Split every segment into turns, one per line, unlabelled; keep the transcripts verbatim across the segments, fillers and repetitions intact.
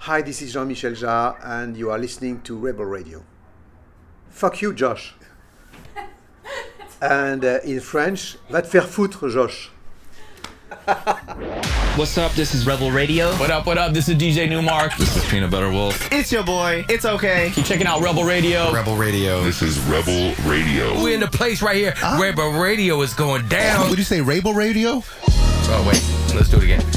Hi, this is Jean-Michel Jarre, and you are listening to Rebel Radio. Fuck you, Josh. And uh, in French, va te faire foutre, Josh.
What's up? This is Rebel Radio.
What up, what up? This is D J Newmark.
This is Peanut Butter Wolf.
It's your boy. It's okay.
Keep checking out Rebel Radio.
Rebel Radio.
This is Rebel Radio.
We're in the place right here. Uh, Rebel Radio is going down.
Would you say Rebel Radio?
Oh, wait. Let's do it again.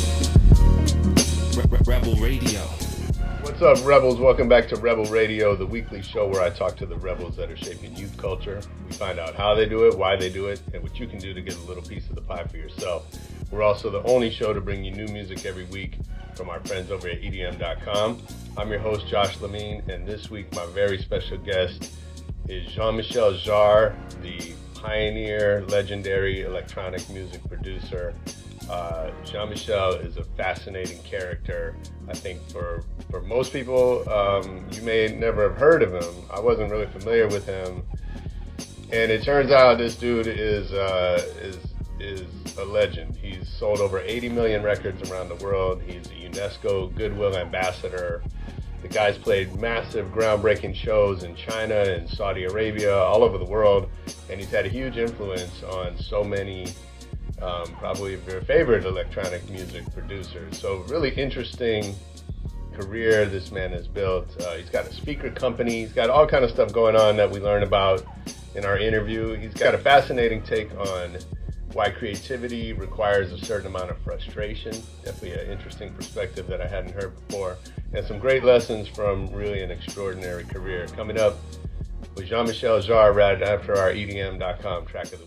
Rebel Radio.
What's up, Rebels? Welcome back to Rebel Radio, the weekly show where I talk to the rebels that are shaping youth culture. We find out how they do it, why they do it, and what you can do to get a little piece of the pie for yourself. We're also the only show to bring you new music every week from our friends over at E D M dot com. I'm your host, Josh Lamine, and this week my very special guest is Jean-Michel Jarre, the pioneer, legendary electronic music producer. Uh, Jean-Michel is a fascinating character. I think for for most people, um, you may never have heard of him. I wasn't really familiar with him, and it turns out this dude is uh, is is a legend. He's sold over eighty million records around the world. He's a UNESCO Goodwill Ambassador. The guy's played massive, groundbreaking shows in China and Saudi Arabia, all over the world, and he's had a huge influence on so many. Um, probably your favorite electronic music producer. So really interesting career this man has built. Uh, he's got a speaker company. He's got all kind of stuff going on that we learn about in our interview. He's got a fascinating take on why creativity requires a certain amount of frustration. Definitely an interesting perspective that I hadn't heard before. And some great lessons from really an extraordinary career. Coming up with Jean-Michel Jarre right after our E D M dot com track of the week.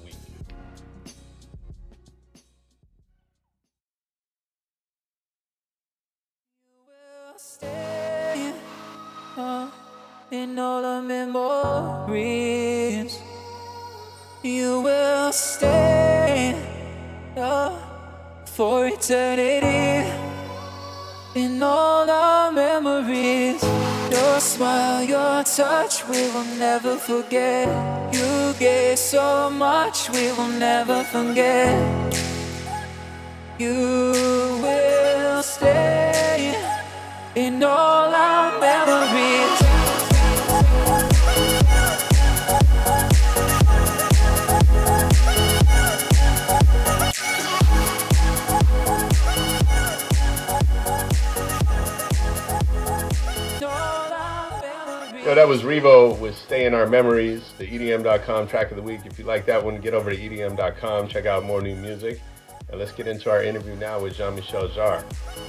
Stay uh, in all the memories. You will stay uh, for eternity. In all the memories, your smile, your touch, we will never forget. You gave so much, we will never forget. You will stay in all our memories.
So that was Revo with Stay in Our Memories, the E D M dot com track of the week. If you like that one, get over to E D M dot com, check out more new music. And let's get into our interview now with Jean-Michel Jarre.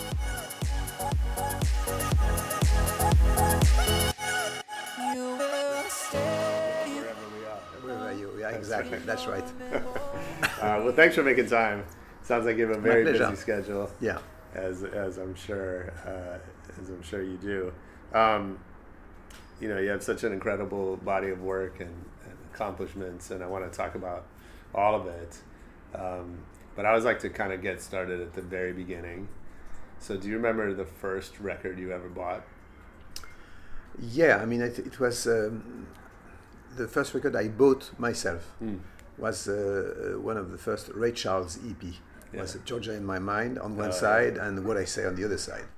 Yeah, exactly. That's right.
uh, well, thanks for making time. Sounds like you have a very busy schedule.
Yeah,
as as I'm sure uh, as I'm sure you do. Um, you know, you have such an incredible body of work and, and accomplishments, and I want to talk about all of it. Um, but I always like to kind of get started at the very beginning. So, do you remember the first record you ever bought?
Yeah, I mean, it, it was. Um, The first record I bought myself mm. was uh, one of the first Ray Charles E P. It yeah. was Georgia in My Mind on one uh, side yeah. and What I Say on the other side.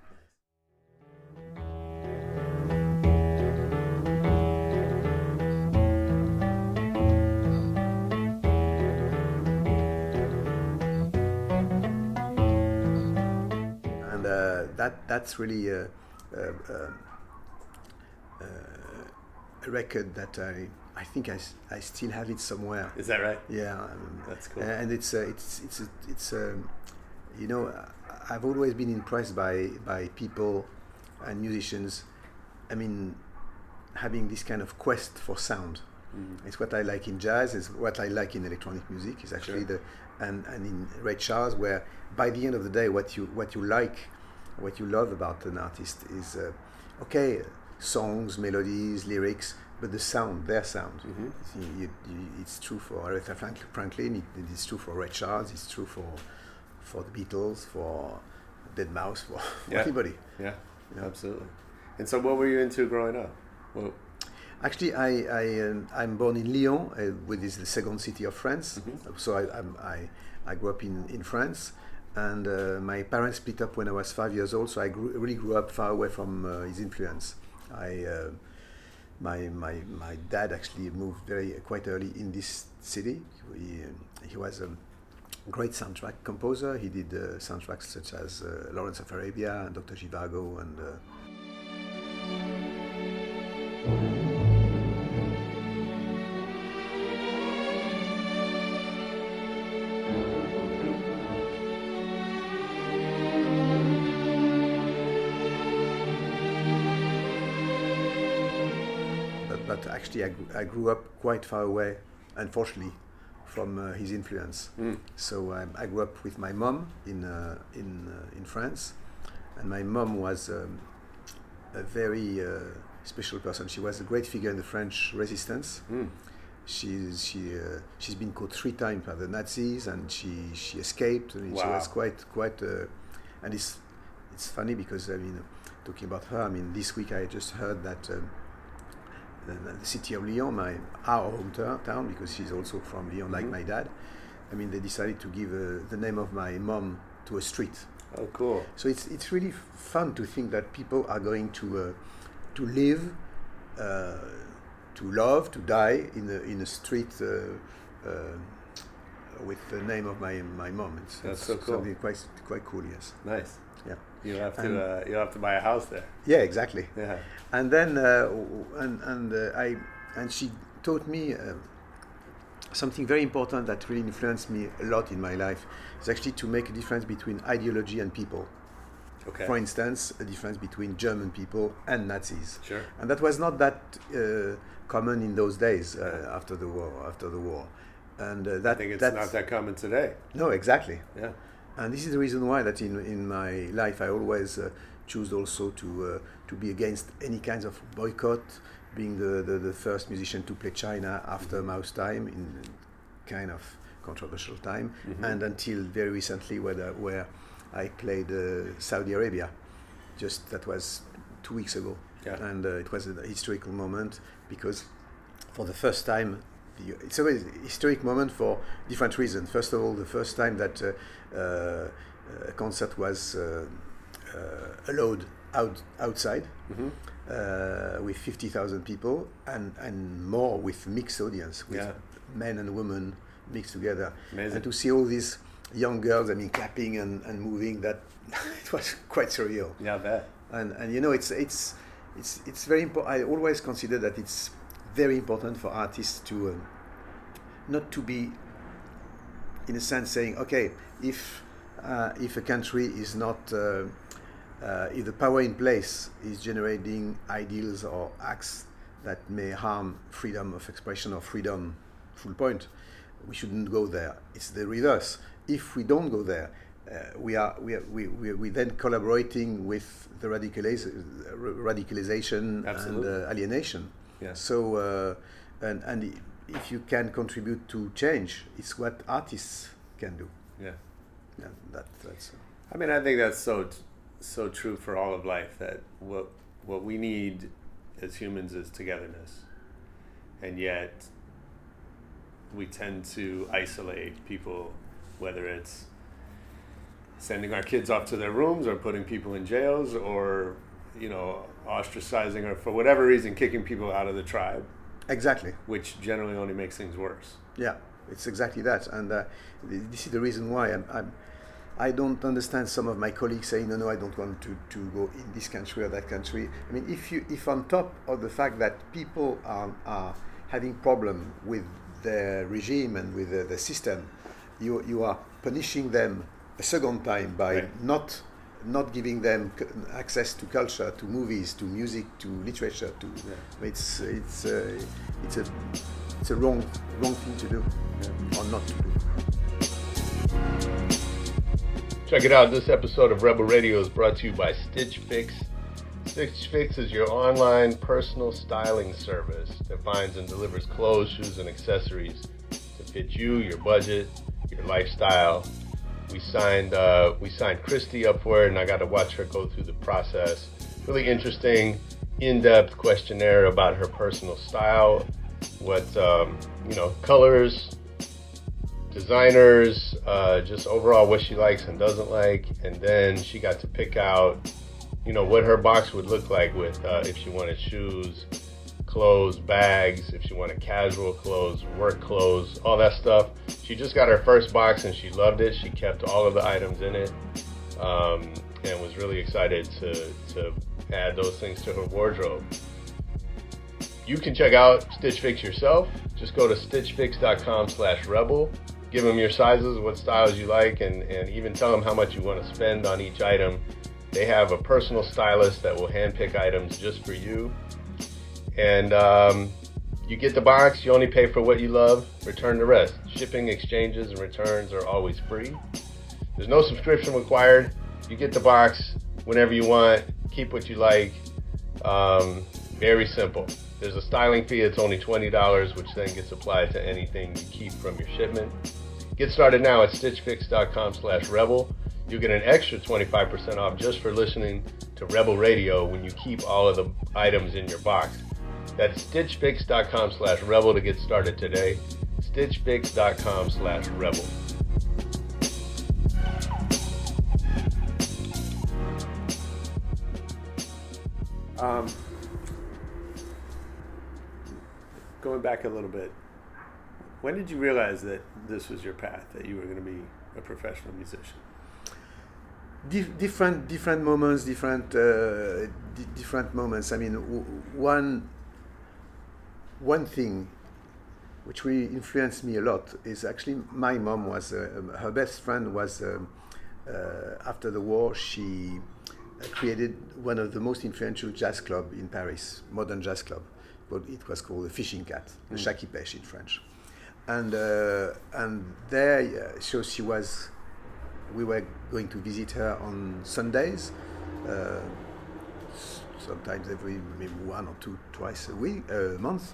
And uh, that that's really a, a, a, a record that I. I think I, I still have it somewhere.
Is that right?
Yeah, um,
that's cool.
And it's uh, it's it's it's um, you know, I've always been impressed by by people and musicians. I mean, having this kind of quest for sound. Mm-hmm. It's what I like in jazz. It's what I like in electronic music. It's actually sure. the and and in Ray Charles, where by the end of the day, what you what you like, what you love about an artist is uh, okay, songs, melodies, lyrics. But the sound, their sound, mm-hmm. you, you, it's true for Aretha Franklin, it, it's true for Ray Charles, it's true for for the Beatles, for deadmau five, for
yeah.
anybody.
Yeah, yeah, absolutely. And so what were you into growing up? Well,
Actually, I, I, um, I'm born in Lyon, uh, which is the second city of France. Mm-hmm. So I, I'm, I, I grew up in, in France. and uh, my parents split up when I was five years old, so I grew, really grew up far away from uh, his influence. I, uh, my, my, my dad actually moved very quite early in this city. He, he was a great soundtrack composer. He did uh, soundtracks such as uh, Lawrence of Arabia and Doctor Zhivago and. Uh, But actually, I, grew, I grew up quite far away, unfortunately, from uh, his influence. Mm. So um, I grew up with my mom in uh, in uh, in France, and my mom was um, a very uh, special person. She was a great figure in the French resistance. Mm. She's she uh, she's been caught three times by the Nazis, and she she escaped. I mean, wow. She was quite quite, uh, and it's it's funny because I mean, talking about her, I mean, this week I just heard that. Um, The, the city of Lyon, my our hometown, because she's also from Lyon, like mm-hmm. my dad. I mean, they decided to give uh, the name of my mom to a street.
Oh, cool!
So it's it's really fun to think that people are going to uh, to live, uh, to love, to die in a in a street uh, uh, with the name of my my mom. It's,
That's
it's
so cool.
Something quite quite cool. Yes.
Nice.
Yeah.
You have to
and,
uh, you have to buy a house there.
Yeah, exactly.
Yeah.
And then uh, and and uh, I and she taught me uh, something very important that really influenced me a lot in my life. Is actually to make a difference between ideology and people.
Okay.
For instance, a difference between German people and Nazis.
Sure.
And that was not that uh, common in those days uh, after the war. After the war, and uh, that
I think it's
that's,
not that common today.
No, exactly.
Yeah.
And this is the reason why that in, in my life I always uh, choose also to uh, to be against any kinds of boycott, being the, the, the first musician to play China after mm-hmm. Mao's time in kind of controversial time, mm-hmm. and until very recently where, the, where I played uh, Saudi Arabia, just that was two weeks ago.
Yeah. And
uh, it was a historical moment because for the first time, it's always a historic moment for different reasons. First of all, the first time that uh, uh, a concert was uh, uh, allowed out outside mm-hmm. uh, with fifty thousand people and, and more with mixed audience, with
yeah.
men and women mixed together.
Amazing.
And to see all these young girls, I mean, clapping and, and moving, that it was quite surreal.
Yeah, I bet.
And and you know, it's it's it's it's very important. I always consider that it's very important for artists to uh, not to be, in a sense, saying, okay, if uh, if a country is not, uh, uh, if the power in place is generating ideals or acts that may harm freedom of expression or freedom, full point, we shouldn't go there. It's the reverse. If we don't go there, uh, we are we are, we we we then collaborating with the radicaliz- radicalization
Absolutely.
and uh, alienation.
Yeah.
So, uh, and and if you can contribute to change, it's what artists can do.
Yeah.
Yeah. That that's. Uh,
I mean, I think that's so so true for all of life. That what what we need as humans is togetherness, and yet we tend to isolate people, whether it's sending our kids off to their rooms or putting people in jails or, you know, ostracizing or for whatever reason kicking people out of the tribe.
Exactly.
Which generally only makes things worse.
Yeah, it's exactly that. And uh, this is the reason why I'm, I'm, I don't understand some of my colleagues saying, no, no, I don't want to, to go in this country or that country. I mean, if you if on top of the fact that people are, are having problem with the regime and with the, the system, you you are punishing them a second time by right. not not giving them c- access to culture, to movies, to music, to literature. To yeah. it's it's uh, it's a it's a wrong wrong thing to do yeah. or not to do.
Check it out. This episode of Rebel Radio is brought to you by Stitch Fix. Stitch Fix is your online personal styling service that finds and delivers clothes, shoes, and accessories to fit you, your budget, your lifestyle. We signed uh, we signed Christy up for it, and I got to watch her go through the process. Really interesting, in-depth questionnaire about her personal style, what um, you know, colors, designers, uh, just overall what she likes and doesn't like, and then she got to pick out, you know, what her box would look like with uh, if she wanted shoes, clothes, bags, if she wanted casual clothes, work clothes, all that stuff. She just got her first box and she loved it. She kept all of the items in it, um, and was really excited to, to add those things to her wardrobe. You can check out Stitch Fix yourself. Just go to stitch fix dot com slash rebel. Give them your sizes, what styles you like, and, and even tell them how much you want to spend on each item. They have a personal stylist that will handpick items just for you. And um, you get the box, you only pay for what you love, return the rest. Shipping, exchanges, and returns are always free. There's no subscription required. You get the box whenever you want, keep what you like. Um, very simple. There's a styling fee, it's only twenty dollars, which then gets applied to anything you keep from your shipment. Get started now at stitch fix dot com slash rebel. You'll get an extra twenty-five percent off just for listening to Rebel Radio when you keep all of the items in your box. That's stitch fix dot com slash rebel to get started today. stitch fix dot com slash rebel.
Um, going back a little bit, when did you realize that this was your path, that you were going to be a professional musician?
Dif- different different moments, different uh, di- different moments. I mean, w- one one thing which really influenced me a lot is actually my mom was uh, her best friend was um, uh, after the war she created one of the most influential jazz club in Paris, modern jazz club. But it was called the Fishing Cat, the mm. Shaki Pêche in French, and uh, and there, uh, so she was. We were going to visit her on Sundays, uh, sometimes every maybe one or two, twice a week, a month.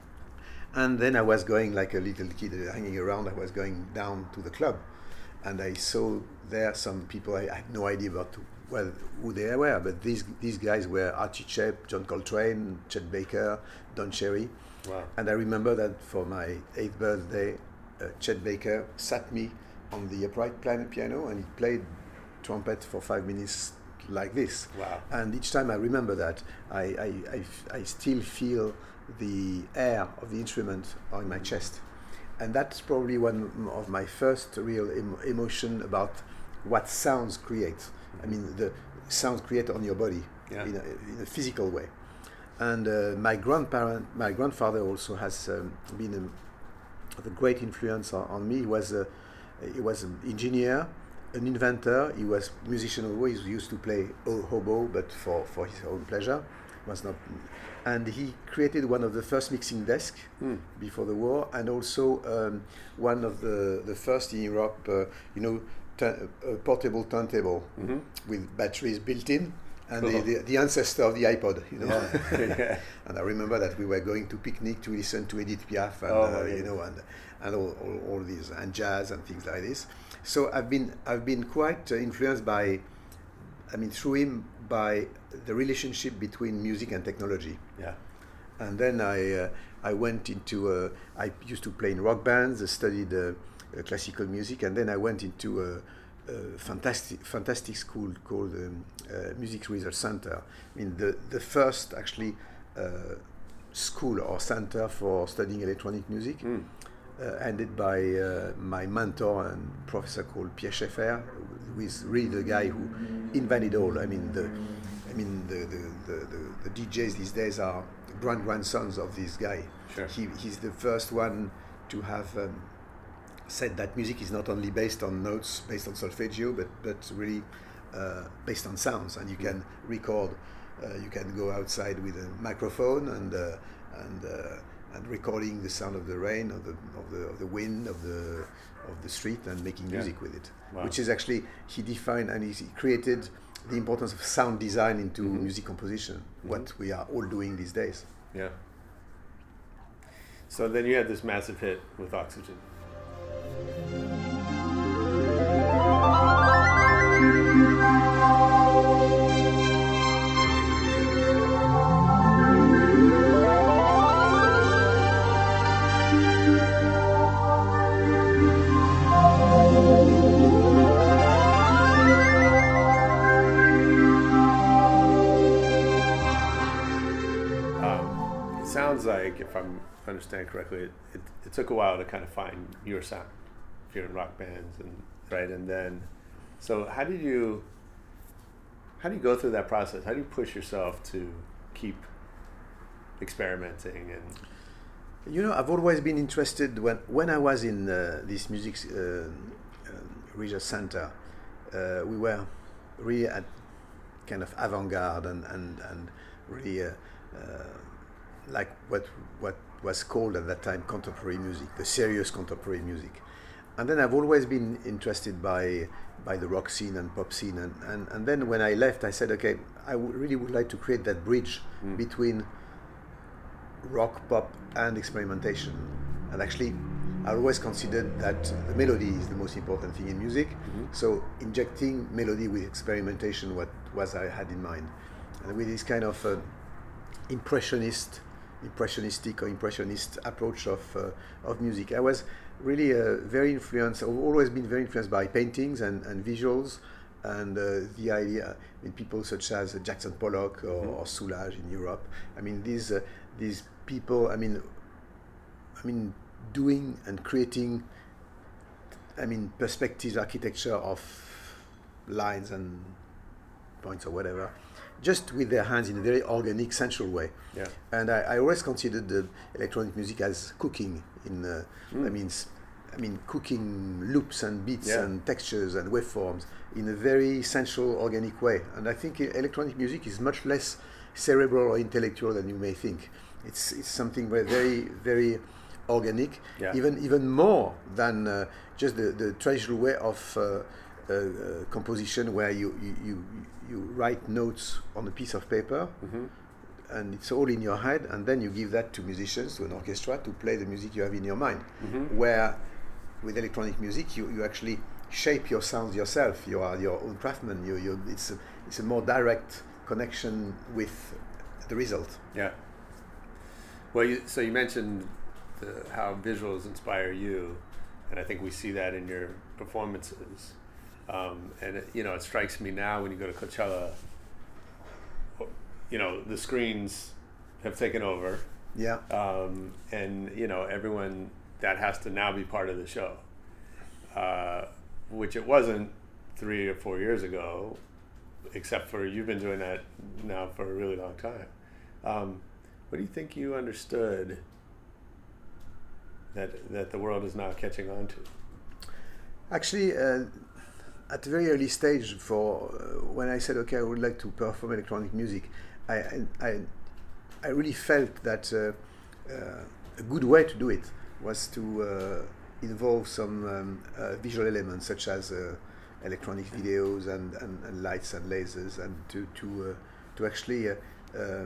And then I was going like a little kid, uh, hanging around. I was going down to the club, and I saw there some people. I, I had no idea about well who they were, but these these guys were Archie Shepp, John Coltrane, Chet Baker, Don Cherry.
Wow!
And I remember that for my eighth birthday, uh, Chet Baker sat me on the upright piano and he played trumpet for five minutes like this.
Wow.
And each time I remember that, I, I, I, I still feel the air of the instrument on my chest. And that's probably one of my first real em- emotion about what sounds create. I mean, the sounds create on your body
yeah. in, a,
in a physical way. And uh, my grandparent, my grandfather also has um, been a, a great influence on, on me. He was a He was an engineer, an inventor. He was a musician always. He used to play hobo, but for, for his own pleasure. Was not, and he created one of the first mixing desks mm. before the war, and also um, one of the, the first in Europe. Uh, you know, t- a portable turntable mm-hmm. with batteries built in, and cool. the, the, the ancestor of the iPod. You know, yeah. yeah. And I remember that we were going to picnic to listen to Edith Piaf, and
oh,
uh, you know, and. and all, all, all these, and jazz and things like this. So I've been I've been quite uh, influenced by, I mean, through him, by the relationship between music and technology.
Yeah.
And then I uh, I went into, uh, I used to play in rock bands, I studied uh, uh, classical music, and then I went into a, a fantastic fantastic school called um, uh, Music Research Center. I mean, the, the first, actually, uh, school or center for studying electronic music. Mm. Uh, ended by uh, my mentor and professor called Pierre Schaeffer, who is really the guy who invented all. I mean, the, I mean the the, the, the, the D Js these days are grand grandsons of this guy.
Sure.
He he's the first one to have um, said that music is not only based on notes, based on solfeggio, but but really uh, based on sounds, and you can record. Uh, you can go outside with a microphone and uh, and. Uh, and recording the sound of the rain, of the of the of the wind, of the of the street, and making music yeah. with it. Wow. Which is actually, he defined and he created the importance of sound design into mm-hmm. music composition, mm-hmm. what we are all doing these days.
Yeah. So then you had this massive hit with Oxygen. sounds like, if I'm understanding correctly, it, it, it took a while to kind of find your sound if you're in rock bands, and right, and then, so how do you, how do you go through that process? How do you push yourself to keep experimenting? And
you know, I've always been interested when when I was in uh, this music uh, uh, research center. Uh, we were really at kind of avant-garde and and and really uh, uh, like what what was called at that time contemporary music, the serious contemporary music. And then I've always been interested by by the rock scene and pop scene, and, and, and then when I left, I said, okay, I w- really would like to create that bridge mm. between rock, pop, and experimentation. And actually, I always considered that the melody is the most important thing in music. Mm-hmm. So injecting melody with experimentation, what was I had in mind, and with this kind of uh, impressionist, impressionistic or impressionist approach of uh, of music, I was really uh, very influenced. I've always been very influenced by paintings and, and visuals, and uh, the idea. I mean, people such as uh, Jackson Pollock or, mm-hmm. or Soulage in Europe. I mean, these uh, these people. I mean, I mean, doing and creating. I mean, perspectives, architecture of lines and points or whatever, just with their hands in a very organic, sensual way.
Yeah.
And I, I always considered the electronic music as cooking. In uh, mm. I mean, s- I mean, cooking loops and beats
yeah.
and textures and waveforms in a very sensual, organic way. And I think electronic music is much less cerebral or intellectual than you may think. It's it's something very, very, very organic.
Yeah.
Even even more than uh, just the, the traditional way of uh, uh, uh, composition, where you, you you you write notes on a piece of paper.
Mm-hmm.
And it's all in your head, and then you give that to musicians, to an orchestra, to play the music you have in your mind.
Mm-hmm.
Where with electronic music, you, you actually shape your sounds yourself. You are your own craftsman. You, you, it's, a, it's a more direct connection with the result.
Yeah. Well, you, so you mentioned the, how visuals inspire you, and I think we see that in your performances. Um, and, it, you know, it strikes me now when you go to Coachella, you know, the screens have taken over.
Yeah.
Um, and, you know, everyone, that has to now be part of the show, uh, which it wasn't three or four years ago, except for you've been doing that now for a really long time. Um, what do you think you understood that that the world is now catching on to?
Actually, uh, at a very early stage, for uh, when I said, okay, I would like to perform electronic music, I I, I really felt that uh, uh, a good way to do it was to uh, involve some um, uh, visual elements such as uh, electronic videos and, and, and lights and lasers, and to to uh, to actually uh, uh,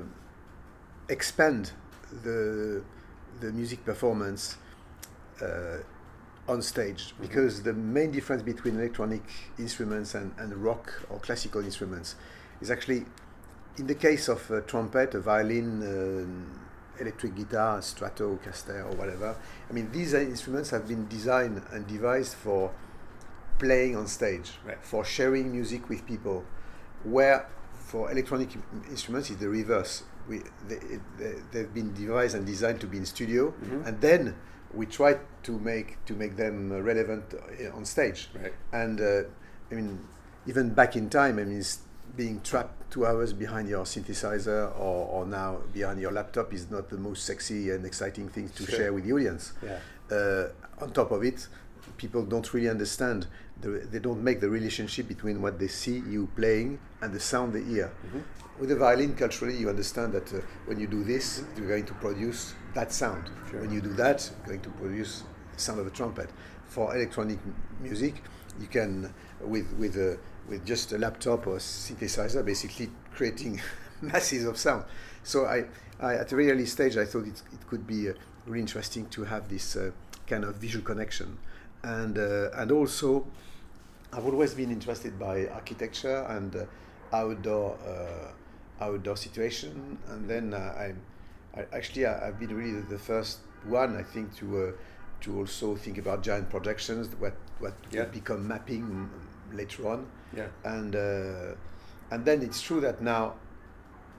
expand the the music performance uh, on stage, mm-hmm. because the main difference between electronic instruments and, and rock or classical instruments is actually, in the case of a trumpet, a violin, uh, electric guitar, Strato, Caster, or whatever, I mean, these instruments have been designed and devised for playing on stage,
right.
for sharing music with people, where for electronic instruments it's the reverse. We, they, they, they've been devised and designed to be in studio,
mm-hmm.
and then we try to make to make them relevant on stage.
Right.
And uh, I mean, even back in time, I mean, it's being trapped two hours behind your synthesizer or, or now behind your laptop is not the most sexy and exciting thing to
sure.
share with the audience.
Yeah.
Uh, on top of it, people don't really understand. The, they don't make the relationship between what they see you playing and the sound they hear.
Mm-hmm.
With the violin, culturally, you understand that uh, when you do this, you're going to produce that sound.
Sure.
When you do that, you're going to produce the sound of a trumpet. For electronic m- music, you can, with with a with just a laptop or synthesizer, basically creating masses of sound. So I, I, at a very early stage, I thought it, it could be uh, really interesting to have this uh, kind of visual connection. And uh, and also, I've always been interested by architecture and uh, outdoor uh, outdoor situation. And then uh, I, I actually I, I've been really the first one, I think, to uh, to also think about giant projections, what what
Yeah.
would become mapping later on.
Yeah.
And uh, and then it's true that now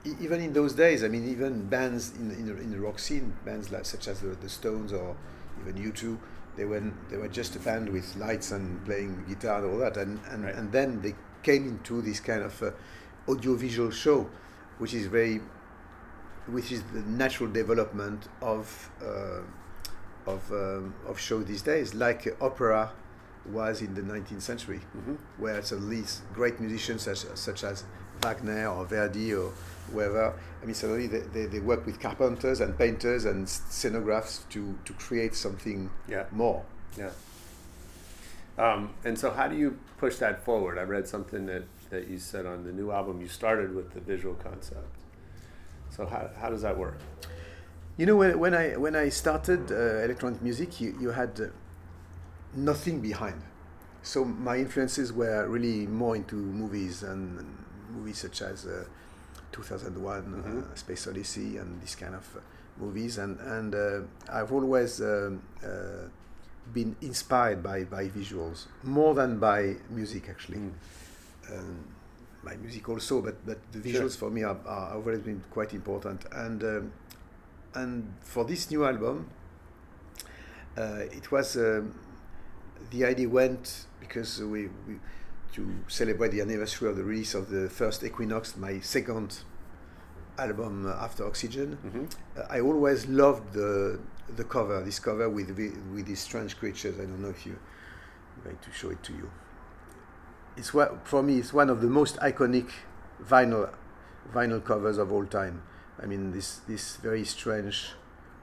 e- even in those days, I mean, even bands in in the, in the rock scene, bands like such as the, the Stones or even U two, they were they were just a band with lights and playing guitar and all that, and and,
Right.
and then they came into this kind of uh, audiovisual show, which is very, which is the natural development of uh, of um, of show these days, like uh, opera was in the nineteenth century,
Mhm.
where suddenly s- great musicians such, such as Wagner or Verdi or whoever, I mean, suddenly they, they, they work with carpenters and painters and scenographs to, to create something
Yeah.
more.
Yeah. Um, and so how do you push that forward? I read something that, that you said on the new album, you started with the visual concept. So how, how does that work?
You know, when, when I when I started uh, electronic music, you, you had uh, nothing behind. So my influences were really more into movies and, and movies such as uh, two thousand one,
Mhm.
uh, Space Odyssey, and this kind of uh, movies. And and uh, I've always um, uh, been inspired by by visuals more than by music, actually.
Mm.
Um, by music also, but but the
Sure.
visuals for me are, are have always been quite important. And um, and for this new album, uh, it was um, the idea went because we, we to celebrate the anniversary of the release of the first Equinox, my second album uh, after Oxygen.
Mhm.
Uh, I always loved the the cover, this cover with the- with these strange creatures. I don't know if you I'm going to show it to you. It's what for me. It's one of the most iconic vinyl vinyl covers of all time. I mean, this this very strange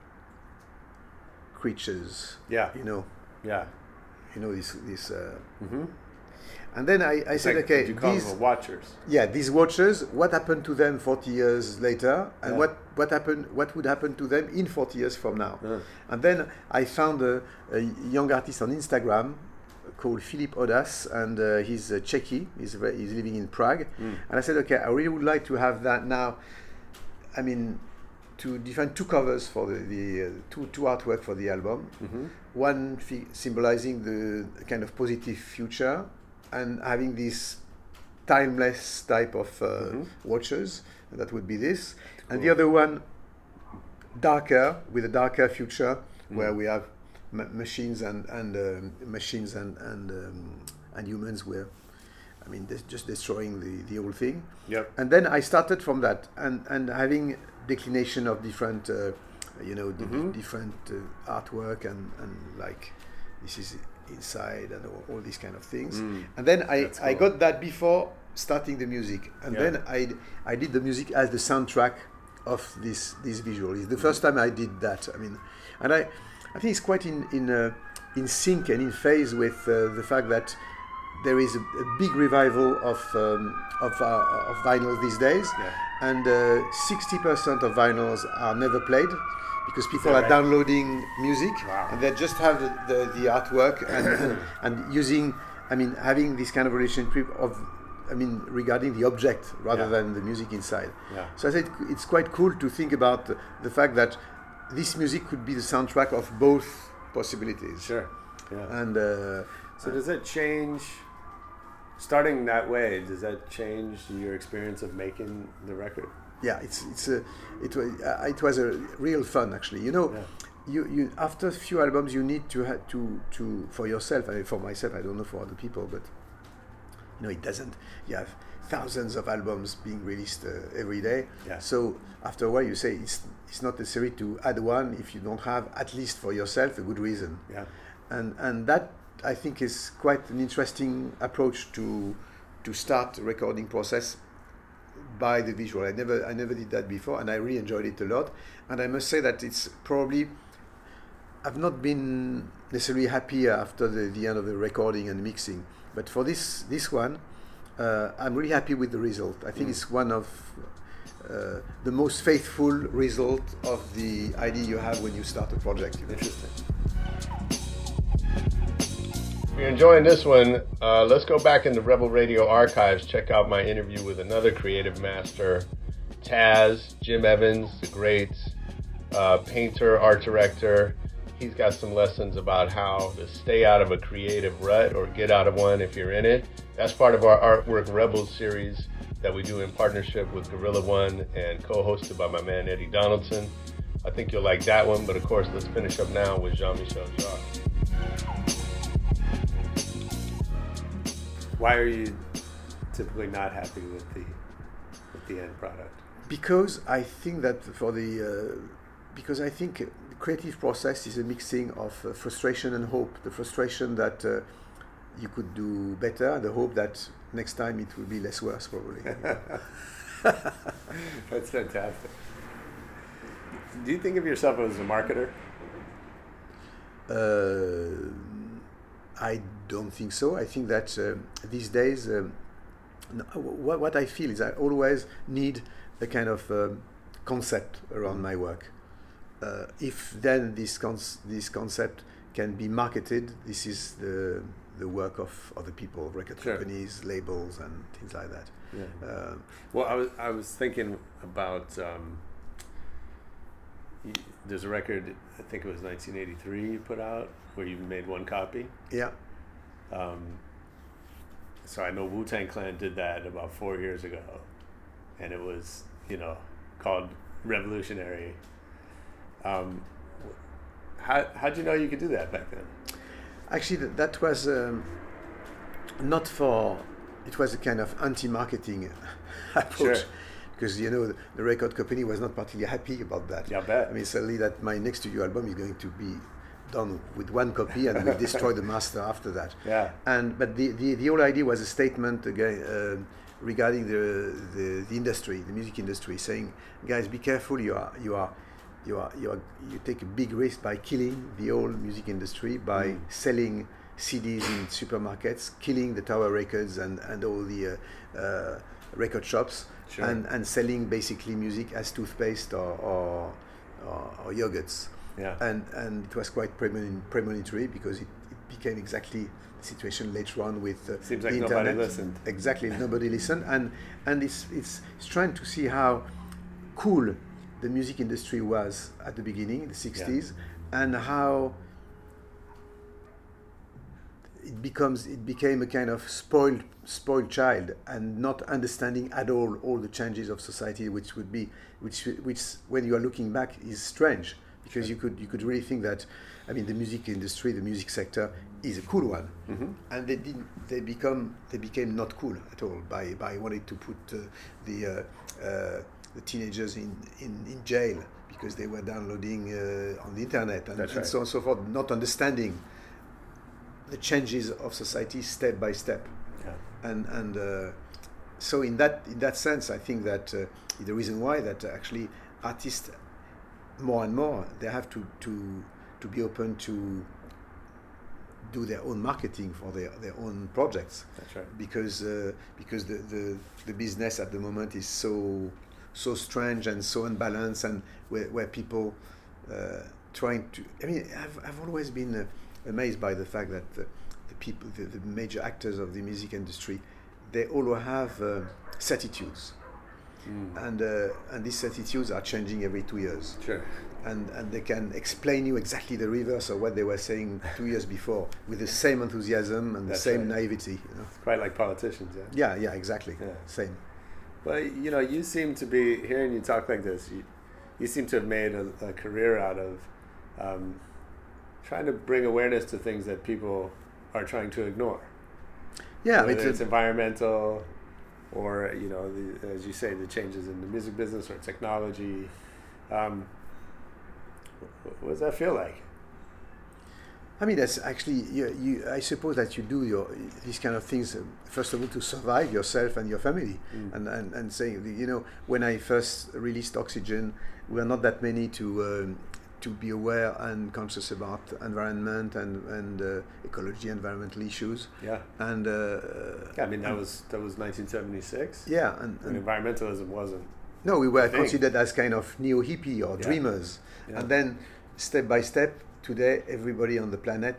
creatures.
Yeah.
You know,
Yeah.
you know this this. Uh,
Mm-hmm.
and then I, I said, okay,
you call
these
them watchers.
yeah these watchers. What happened to them forty years later, and
Yeah.
what what happened? What would happen to them in forty years from now?
Uh,
And then I found a, a young artist on Instagram called Philip Odas, and uh, he's uh, Czechy. He's, ve- he's living in Prague.
Mm.
And I said, okay, I really would like to have that now. I mean, to define two covers for the, the uh, two, two artwork for the album.
mhm.
One fi- symbolizing the kind of positive future, and having this timeless type of uh,
Mhm.
watches. And that would be this. And
Cool.
the other one, darker, with a darker future,
Mm.
where we have ma- machines and and um, machines and and um, and humans were, I mean, des- just destroying the the whole thing.
Yep.
And then I started from that, and and having declination of different, uh, you know, di-
Mhm.
different uh, artwork and and like this is inside and all, all these kind of things.
Mm.
And then I
That's
I
cool.
got that before starting the music, and
Yeah.
then I I did the music as the soundtrack of this this visual. It's the first time I did that. I mean, and I I think it's quite in in uh, in sync and in phase with uh, the fact that there is a, a big revival of um, of uh, of vinyl these days,
Yeah.
and uh, sixty percent of vinyls are never played because people
that
are
right?
downloading music
Wow.
and they just have the, the, the artwork and, and and using, I mean, having this kind of relationship of, I mean, regarding the object rather
Yeah.
than the music inside.
Yeah.
So I said it's quite cool to think about the, the fact that this music could be the soundtrack of both possibilities.
Sure. Yeah.
And uh,
So does that change, starting that way, does that change your experience of making the record?
yeah, it's it's a it was uh, it was a real fun actually. You know,
Yeah.
you you after a few albums you need to ha- to to for yourself. I mean, for myself, I don't know for other people, but you know, it doesn't. You have thousands of albums being released uh, every day.
Yeah.
So after a while, you say it's it's not necessary to add one if you don't have at least for yourself a good reason.
Yeah.
And and that I think is quite an interesting approach to to start the recording process by the visual. I never I never did that before, and I really enjoyed it a lot. And I must say that it's probably I've not been necessarily happy after the, the end of the recording and mixing, but for this this one, uh, I'm really happy with the result. I think
Mm.
it's one of uh, the most faithful result of the idea you have when you start a project. You know?
Interesting.
If you're enjoying this one, uh, let's go back in the Rebel Radio archives. Check out my interview with another creative master, Taz, Jim Evans, the great uh, painter, art director. He's got some lessons about how to stay out of a creative rut or get out of one if you're in it. That's part of our Artwork Rebels series. that we do in partnership with Gorilla One and co-hosted by my man Eddie Donaldson. I think you'll like that one, but of course, let's finish up now with Jean-Michel Jarre.
Why are you typically not happy with the with the end product?
Because I think that for the uh, because I think the creative process is a mixing of uh, frustration and hope. The frustration that uh, you could do better, the hope that next time it will be less worse, probably.
That's fantastic. Do you think of yourself as a marketer?
Uh, I don't think so. I think that uh, these days, um, no, what, what I feel is I always need a kind of um, concept around my work. Uh, if then this cons- this concept can be marketed, this is the the work of other people, record
Sure.
companies, labels, and things like that.
Yeah.
Uh,
Well, I was I was thinking about um, y- there's a record, I think it was nineteen eighty-three you put out where you made one copy.
yeah,
Um, so I know Wu-Tang Clan did that about four years ago, and it was, you know, called Revolutionary. Um, how how'd you know you could do that back then?
actually, that, that was um, not for. It was a kind of anti-marketing approach.
Sure.
Because, you know, the, the record company was not particularly happy about that.
Yeah, I bet.
I mean, suddenly that my next studio album is going to be done with one copy and we destroy the master after that.
Yeah.
And but the, the, the whole idea was a statement again uh, regarding the, the the industry, the music industry, saying, guys, be careful. You are you are you are you are you take a big risk by killing the whole music industry by
Mm.
selling C Ds in supermarkets, killing the Tower Records and and all the uh, uh, record shops.
Sure.
And, and selling basically music as toothpaste or or, or, or yogurts.
Yeah.
And and it was quite premonitory, premonitory because it, it became exactly the situation later on with uh,
Seems
the
like nobody
internet.
listened.
Exactly, nobody listened. And and it's, it's it's trying to see how cool the music industry was at the beginning, the sixties, and how it becomes it became a kind of spoiled spoiled child and not understanding at all all the changes of society, which would be which which when you are looking back is strange, because you could you could really think that, I mean, the music industry, the music sector is a cool one,
Mm-hmm.
and they didn't they become they became not cool at all by by wanting to put uh, the uh, uh, the teenagers in, in, in jail because they were downloading uh, on the internet and,
That's
and
right.
so on and so forth, not understanding the changes of society step by step.
Yeah.
And and uh, so in that in that sense, I think that uh, the reason why that actually artists more and more they have to to to be open to do their own marketing for their, their own projects.
That's right.
Because uh, because the, the the business at the moment is so so strange and so unbalanced, and where where people uh, trying to. I mean, I've I've always been uh, amazed by the fact that the, the people, the, the major actors of the music industry, they all have uh, certitudes,
Mm.
and uh, and these certitudes are changing every two years.
Sure.
And and they can explain you exactly the reverse of what they were saying two years before with the same enthusiasm and the
That's
same
right.
naivety. You know?
Quite like politicians, yeah.
Yeah, yeah, exactly.
Yeah.
Same.
Well, you know, you seem to be, hearing you talk like this, you, you seem to have made a, a career out of um, trying to bring awareness to things that people are trying to ignore.
Yeah,
Whether
it's,
it's
a,
environmental or, you know, the, as you say, the changes in the music business or technology. Um, wh- what does that feel like?
I mean, that's actually, you, you, I suppose that you do your these kind of things, uh, first of all, to survive yourself and your family.
Mm.
And, and, and saying, you know, when I first released Oxygen, we were not that many to um, to be aware and conscious about environment and, and uh, ecology, environmental issues.
Yeah.
And uh,
Yeah, I mean, that was that was nineteen seventy-six.
yeah, and,
And
and
environmentalism wasn't.
no, we were
thing.
considered as kind of neo-hippie or
Yeah.
dreamers.
Yeah.
And then, step by step, today, everybody on the planet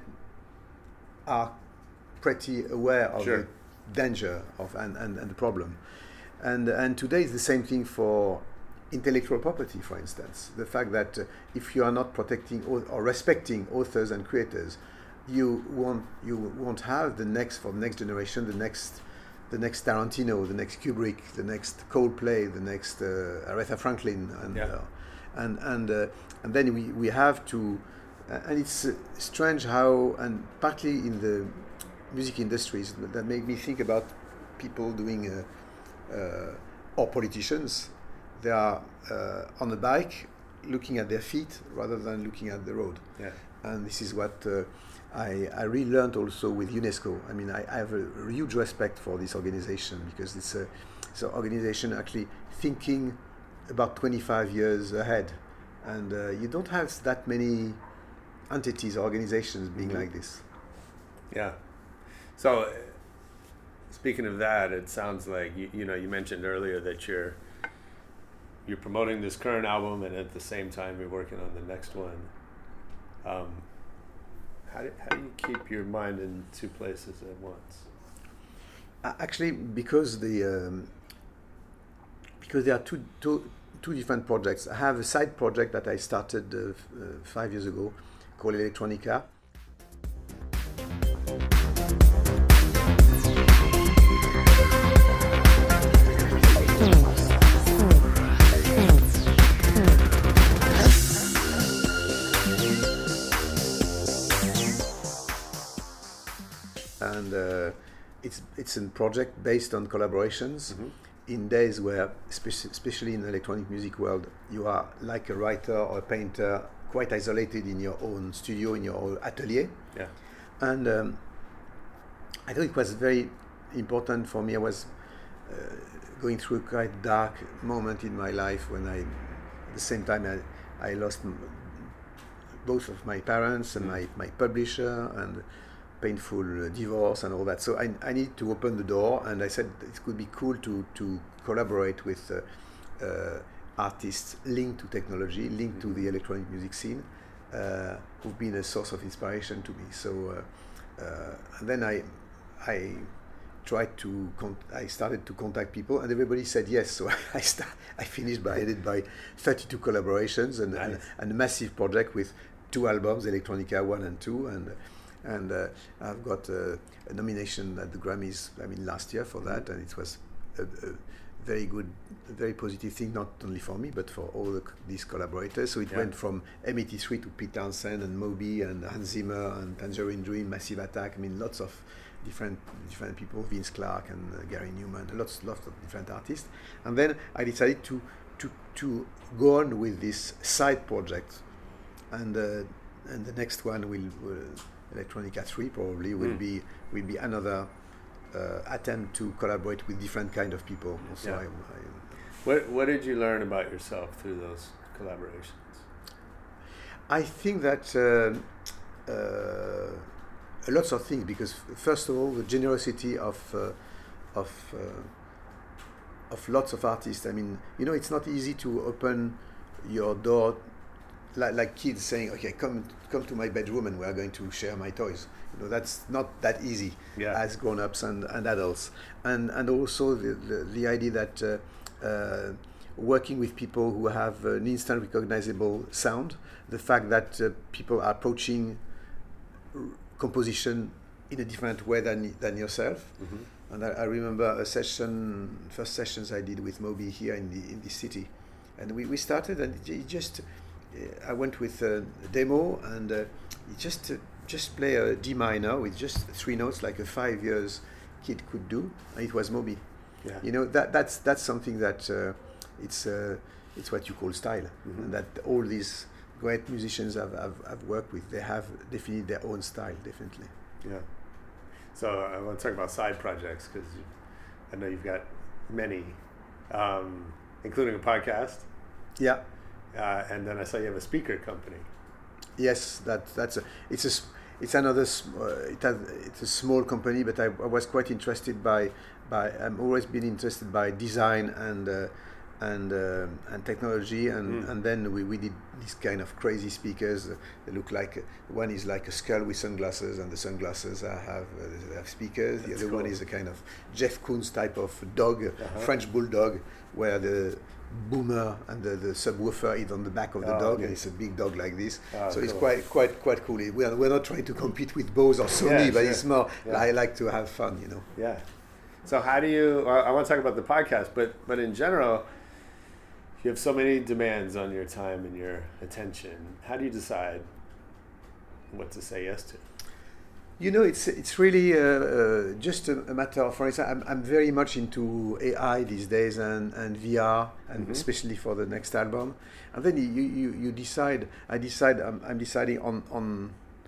are pretty aware of
Sure.
the danger of and, and, and the problem. And and today is the same thing for intellectual property, for instance. The fact that uh, if you are not protecting or, or respecting authors and creators, you won't you won't have the next for the next generation, the next the next Tarantino, the next Kubrick, the next Coldplay, the next uh, Aretha Franklin, and
Yeah.
uh, and and uh, and then we we have to, uh, and it's uh, strange how, and partly in the music industries that make me think about people doing, uh, uh, or politicians, they are uh, on a bike looking at their feet rather than looking at the road.
Yeah.
And this is what uh, I, I really learned also with UNESCO. I mean, I, I have a huge respect for this organization because it's a, it's an organization actually thinking about twenty-five years ahead. And uh, you don't have that many entities, organizations being
Mhm.
like this.
Yeah. So, uh, speaking of that, it sounds like you, you know you mentioned earlier that you're you're promoting this current album, and at the same time you're working on the next one. Um, how do how do you keep your mind in two places at once?
Uh, Actually, because the um, because there are two, two two different projects. I have a side project that I started uh, f- uh, five years ago called Electronica. And uh, it's it's a project based on collaborations.
Mhm.
In days where, speci- especially in the electronic music world, you are like a writer or a painter, quite isolated in your own studio, in your own atelier.
Yeah.
And um, I thought it was very important for me. I was uh, going through a quite dark moment in my life when I, at the same time, I, I lost m- both of my parents and my, my publisher, and painful uh, divorce and all that. So I, I need to open the door, and I said it could be cool to, to collaborate with uh, uh, artists linked to technology, linked to the electronic music scene, uh, who've been a source of inspiration to me. So uh, uh, and then I I tried to con- I started to contact people, and everybody said yes. So I start, I finished by headed by thirty-two collaborations and, and,
Nice.
and a massive project with two albums, Electronica one and two, and and uh, I've got uh, a nomination at the Grammys, I mean, last year for that, and it was a, a very good, a very positive thing, not only for me, but for all the, c- these collaborators. So it
Yeah.
went from M eighty-three to Pete Townsend and Moby and Hans Zimmer and Tangerine Dream, Massive Attack. I mean, lots of different different people, Vince Clarke and uh, Gary Newman, lots lots of different artists. And then I decided to to to go on with this side project, and uh, and the next one will. will Electronica three probably will
Mm.
be will be another uh, attempt to collaborate with different kind of people. So
Yeah.
I, I,
What what did you learn about yourself through those collaborations?
I think that uh, uh, lots of things, because f- first of all, the generosity of uh, of uh, of lots of artists. I mean, you know, it's not easy to open your door like, like kids saying, "Okay, come come to my bedroom and we are going to share my toys." You know, that's not that easy
Yeah.
as grown-ups and, and adults. And and also the the, the idea that uh, uh, working with people who have an instant recognizable sound, the fact that uh, people are approaching r- composition in a different way than than yourself.
Mm-hmm.
And I, I remember a session, first sessions I did with Moby here in the in the city, and we, we started, and it, it just uh, I went with a demo, and uh, it just uh, just play a D minor with just three notes, like a five years kid could do, and it was Moby.
Yeah.
You know, that that's that's something that uh, it's uh, it's what you call style,
Mhm.
and that all these great musicians I've, I've I've worked with, they have definitely their own style, definitely.
Yeah. So I want to talk about side projects, because I know you've got many, um, including a podcast,
Yeah.
uh, and then I saw you have a speaker company.
Yes, that that's a, it's a s- it's another s- uh, it has, it's a small company, but I, I was quite interested by by I'm always been interested by design and uh, and uh, and technology, and,
Mm.
and then we, we did these kind of crazy speakers. Uh, they look like uh, one is like a skull with sunglasses, and the sunglasses are, have uh, they have speakers. The
That's
other
cool.
one is a kind of Jeff Koons type of dog,
Uh-huh.
French bulldog, where the boomer and the, the subwoofer is on the back of the
Oh,
dog,
okay.
and it's a big dog like this.
Oh,
so it's
cool.
quite quite quite cool. We're we're not trying to compete with Bose or Sony,
Yeah,
but
sure.
it's more
Yeah.
I like to have fun, you know.
Yeah. So how do you? I want to talk about the podcast, but but in general, you have so many demands on your time and your attention. How do you decide what to say yes to?
You know, it's it's really uh, uh, just a, a matter of, for instance, I'm, I'm very much into A I these days and, and V R, and
Mm-hmm.
especially for the next album. And then you, you, you decide, I decide, I'm, I'm deciding on, on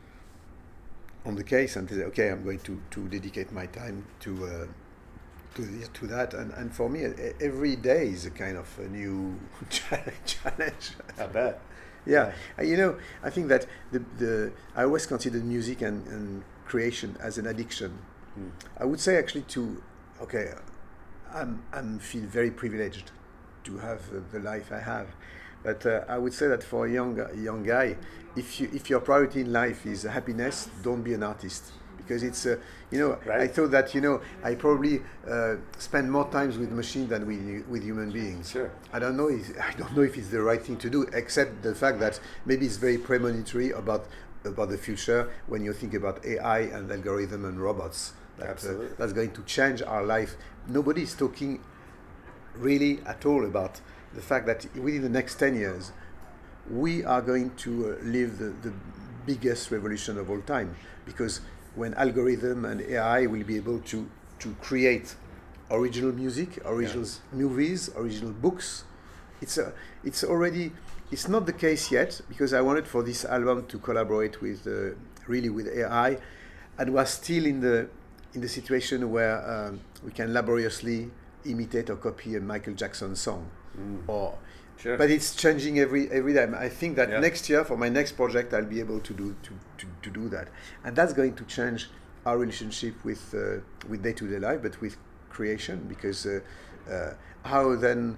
on the case and say, okay, I'm going to, to dedicate my time to uh, to the, to that. And, and for me, e- every day is a kind of a new challenge.
I bet.
Yeah, Uh, you know, I think that the the I always consider music and, and creation as an addiction.
Mm.
I would say actually to, okay, I'm I'm feel very privileged to have uh, the life I have, but uh, I would say that for a young young guy, if you if your priority in life is happiness, don't be an artist. Because it's, uh, you know,
Right.
I thought that, you know, I probably uh, spend more times with machines than with with human beings.
Sure.
I don't know. If, I don't know if it's the right thing to do, except the fact that maybe it's very premonitory about about the future when you think about A I and algorithm and robots. That,
Absolutely.
Uh, that's going to change our life. Nobody is talking really at all about the fact that within the next ten years, we are going to uh, live the, the biggest revolution of all time, because when algorithm and A I will be able to, to create original music, original
Yes.
movies, original books, it's a, it's already, it's not the case yet, because I wanted for this album to collaborate with uh, really with A I, and was still in the in the situation where um, we can laboriously imitate or copy a Michael Jackson song, or
Sure.
but it's changing every every time. I think that
Yeah.
next year for my next project I'll be able to do to, to, to do that, and that's going to change our relationship with uh, with day-to-day life, but with creation, because uh, uh, how then,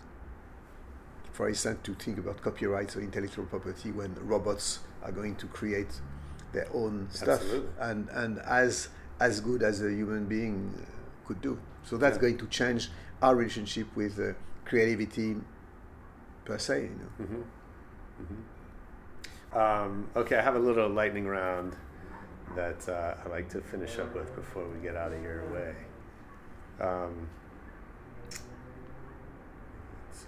for instance, to think about copyright or intellectual property when robots are going to create their own stuff,
Absolutely.
and and as as good as a human being uh, could do. So that's
Yeah.
going to change our relationship with uh, creativity per se, you know.
Mm-hmm. Mm-hmm. Um, okay, I have a little lightning round that uh, I like to finish up with before we get out of your way. Um, let's see.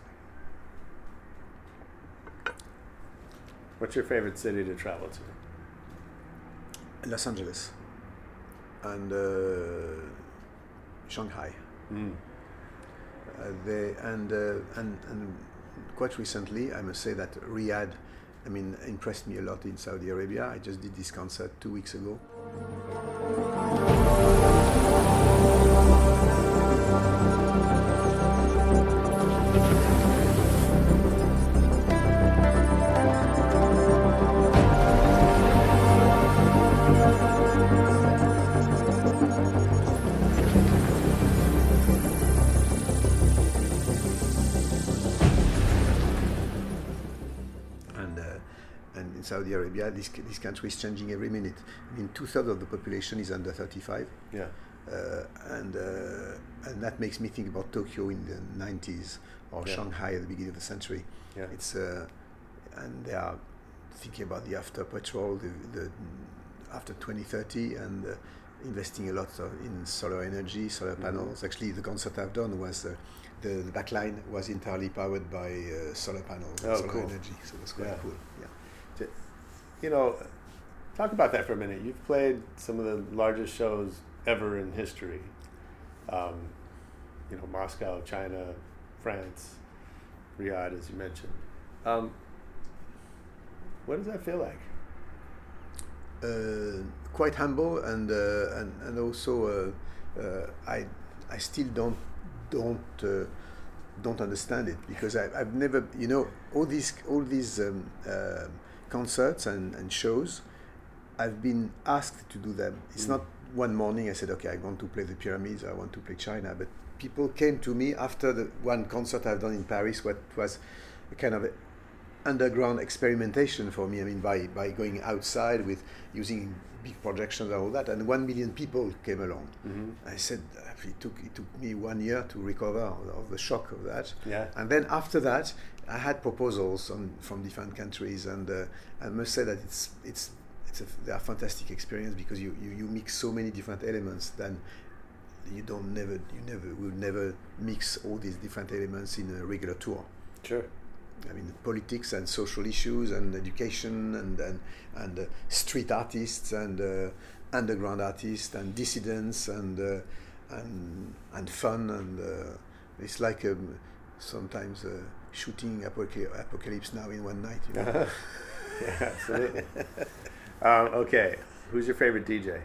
What's your favorite city to travel to?
Los Angeles and uh, Shanghai.
Mm.
Uh, they and, uh, and and quite recently, I must say that Riyadh, I mean, impressed me a lot in Saudi Arabia. I just did this concert two weeks ago. And uh, and in Saudi Arabia, this this country is changing every minute. I mean, two thirds of the population is under thirty-five.
Yeah.
Uh, and uh, and that makes me think about Tokyo in the nineties or
Yeah.
Shanghai at the beginning of the century.
Yeah.
It's uh, and they are thinking about the after petrol, the, the after twenty thirty, and uh, investing a lot of, in solar energy, solar
Mm-hmm.
panels. Actually, the concert I've done was uh, the the back line was entirely powered by uh, solar panels, and
Oh,
solar
cool.
energy. So it was quite
Yeah.
cool. Yeah.
You know, talk about that for a minute. You've played some of the largest shows ever in history. Um, you know, Moscow, China, France, Riyadh, as you mentioned. Um, what does that feel like?
Uh, quite humble, and uh, and and also uh, uh, I I still don't don't uh, don't understand it, because I, I've never, you know, all these all these um, uh, concerts and, and shows, I've been asked to do them. It's
Mm.
not one morning I said, okay, I want to play the pyramids, I want to play China, but people came to me after the one concert I've done in Paris, what was a kind of a underground experimentation for me. I mean, by, by going outside with using big projections and all that, and one million people came along.
Mm-hmm.
I said uh, it took it took me one year to recover of, of the shock of that.
Yeah.
And then after that, I had proposals on, from different countries, and uh, I must say that it's it's it's a, they are fantastic experience, because you, you, you mix so many different elements. Then you don't never you never will never mix all these different elements in a regular tour.
Sure.
I mean, politics and social issues and education and and, and uh, street artists and uh, underground artists and dissidents and uh, and and fun and uh, it's like um, sometimes uh, shooting apoca- Apocalypse Now in one night. You know?
Yeah, absolutely. um, okay, who's your favorite D J?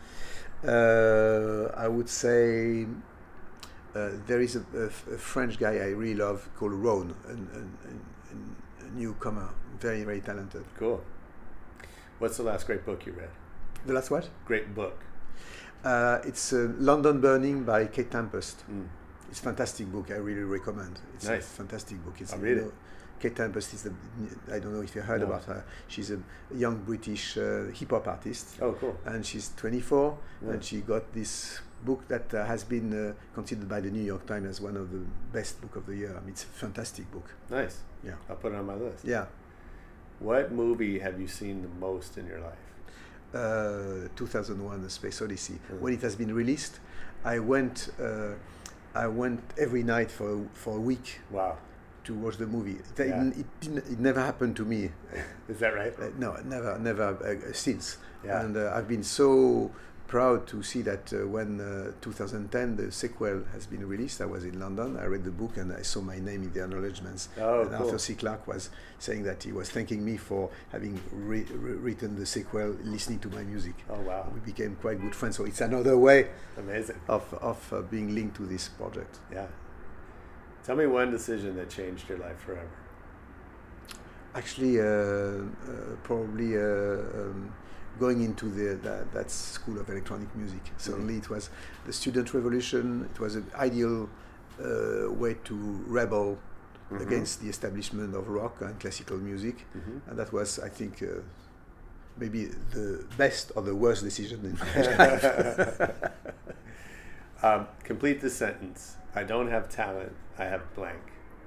Uh, I would say uh, there is a, a, a French guy I really love called Ron, an, an, an, a newcomer, very, very talented.
Cool. What's the last great book you read?
The last what?
Great book.
Uh, it's uh, London Burning by Kate Tempest.
Mm.
It's a fantastic book. I really recommend. It's
nice.
a fantastic book. It's,
I'll read
you know,
it.
Kate Tempest is the, I don't know if you heard
No.
about her. She's a young British uh, hip hop artist.
Oh, cool.
And she's twenty-four,
Yeah.
and she got this book that uh, has been uh, considered by the New York Times as one of the best book of the year. I mean, it's a fantastic book.
Nice.
Yeah.
I'll put it on my list.
Yeah.
What movie have you seen the most in your life?
Uh, two thousand one: A Space Odyssey.
Mm.
When it has been released, I went. Uh, I went every night for for a week.
Wow.
To watch the movie. It,
Yeah.
it, didn't, it never happened to me.
Is that right?
Uh, no, never, never uh, since.
Yeah.
And uh, I've been so proud to see that uh, when uh, two thousand ten the sequel has been released. I was in London. I read the book and I saw my name in the acknowledgements.
Oh,
and
cool.
Arthur C. Clarke was saying that he was thanking me for having re- re- written the sequel, listening to my music.
Oh, wow.
We became quite good friends. So it's another way
Amazing.
of of uh, being linked to this project.
Yeah. Tell me one decision that changed your life forever.
Actually, uh, uh, probably uh, um, going into the that, that school of electronic music. Suddenly, it was the student revolution. It was an ideal uh, way to rebel
Mhm.
against the establishment of rock and classical music,
Mhm.
and that was, I think, uh, maybe the best or the worst decision in my life.
um, complete the sentence. I don't have talent. I have blank.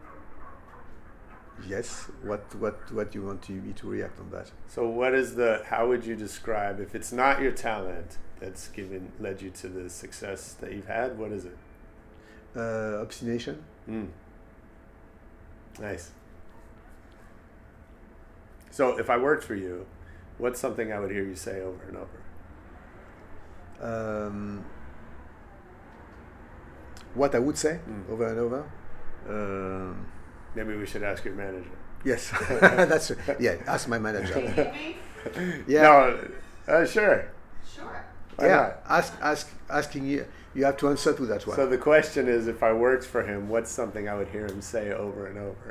Yes. What what what do you want to, me to react on that?
So what is the, how would you describe, if it's not your talent that's given, led you to the success that you've had, what is it?
Uh, obstination.
Mm. Nice. So if I worked for you, what's something I would hear you say over and over?
Um, what I would say
Mm.
over and over. Um,
Maybe we should ask your manager.
yes, that's yeah. Ask my manager. Yeah,
No, uh, sure.
Sure.
Why
yeah.
not?
Ask, ask, asking you. You have to answer to that one.
So the question is, if I worked for him, what's something I would hear him say over and over?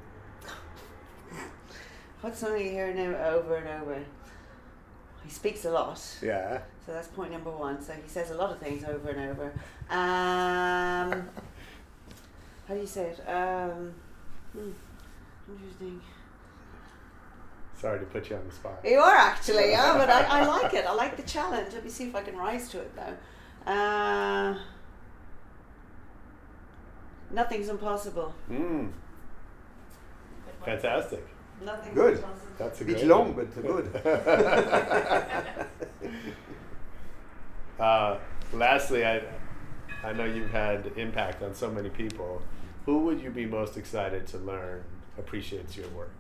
What's something you hear now over and over? He speaks a lot.
Yeah.
So that's point number one. So he says a lot of things over and over. Um, how do you say it? Um, hmm, interesting.
Sorry to put you on the spot.
You are actually, yeah, but I, I like it. I like the challenge. Let me see if I can rise to it now. Uh, nothing's impossible.
Mm. Fantastic.
Nothing's
Good.
impossible.
That's a
a bit
great
long,
one.
but good.
Uh, lastly, I, I know you've had impact on so many people. Who would you be most excited to learn appreciates your work?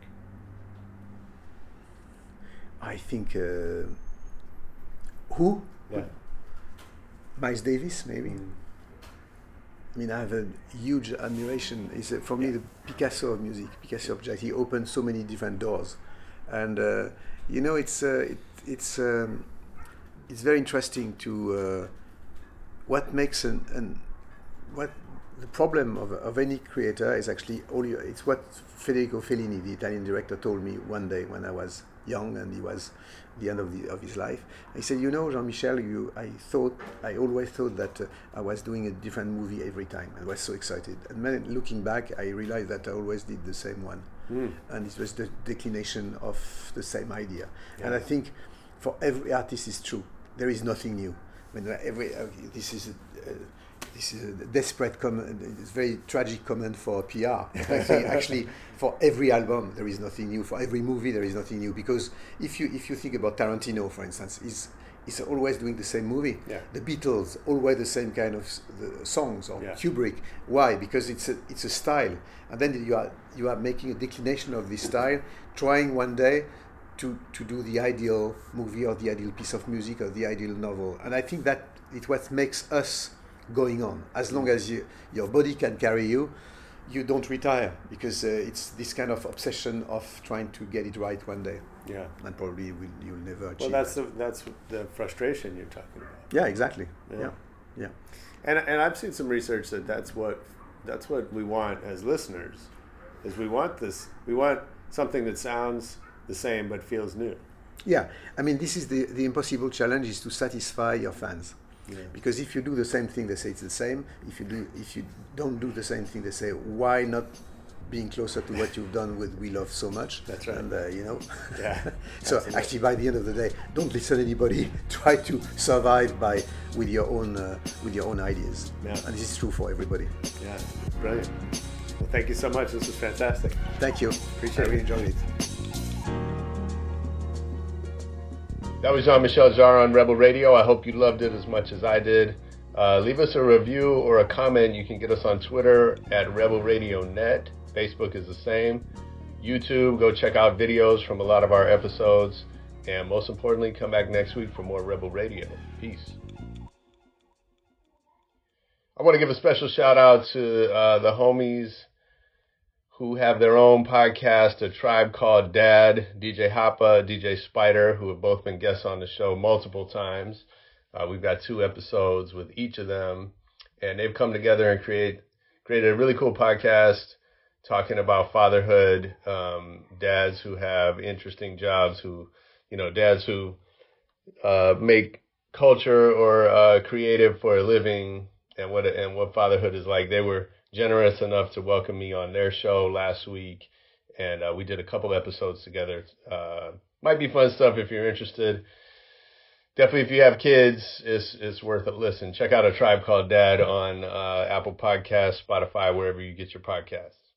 I think uh, who?
Yeah.
Miles Davis, maybe.
Mm.
I mean, I have a huge admiration. He's uh, for me the Picasso of music, Picasso object. He opened so many different doors, and uh, you know, it's uh, it, it's um, it's very interesting to uh, what makes an, an what the problem of, of any creator is actually all you, it's what Federico Fellini, the Italian director, told me one day when I was young and he was at the end of the of his life. He said, you know, Jean-Michel, you I thought I always thought that uh, I was doing a different movie every time. I was so excited, and when looking back, I realized that I always did the same one,
Mm.
and it was the declination of the same idea.
Yeah.
And I think for every artist is true. There is nothing new. When every uh, this is a, uh, this is a desperate comment. It's a very tragic comment for P R. I think actually, for every album there is nothing new. For every movie there is nothing new. Because if you if you think about Tarantino, for instance, his is always doing the same movie.
Yeah.
The Beatles, always the same kind of s- the songs, or
Yeah.
Kubrick. Why? Because it's a it's a style, and then you are you are making a declination of this style, trying one day to to do the ideal movie or the ideal piece of music or the ideal novel. And I think that it what makes us going on. As long as you, your body can carry you, you don't retire, because uh, it's this kind of obsession of trying to get it right one day.
Yeah.
And probably will, you'll never achieve.
Well, that's
that.
the that's the frustration you're talking about.
Yeah, exactly.
Yeah.
Yeah, yeah.
And and I've seen some research that that's what that's what we want as listeners, is we want this we want something that sounds the same but feels new.
Yeah, I mean, this is the the impossible challenge, is to satisfy your fans.
Yeah.
Because if you do the same thing, they say it's the same. If you do, if you don't do the same thing, they say, why not being closer to what you've done with We Love So Much?
That's right.
And uh, you know,
Yeah.
so
Absolutely.
actually, by the end of the day, don't listen to anybody. Try to survive by with your own uh, with your own ideas.
Yeah.
And this is true for everybody.
Yeah, brilliant. Well, thank you so much. This was fantastic.
Thank you.
Appreciate
I really
it.
enjoyed it.
That was Jean-Michel Jarre on Rebel Radio. I hope you loved it as much as I did. Uh, leave us a review or a comment. You can get us on Twitter at Rebel Radio Net. Facebook is the same. YouTube, go check out videos from a lot of our episodes. And most importantly, come back next week for more Rebel Radio. Peace. I want to give a special shout out to uh, the homies who have their own podcast, A Tribe Called Dad, D J Hoppa, D J Spider, who have both been guests on the show multiple times. Uh, we've got two episodes with each of them, and they've come together and create created a really cool podcast talking about fatherhood, um, dads who have interesting jobs, who, you know, dads who uh, make culture or uh, creative for a living, and what and what fatherhood is like. They were generous enough to welcome me on their show last week, and uh, we did a couple episodes together. Uh, might be fun stuff if you're interested. Definitely, if you have kids, it's it's worth a listen. Check out A Tribe Called Dad on uh, Apple Podcasts, Spotify, wherever you get your podcasts.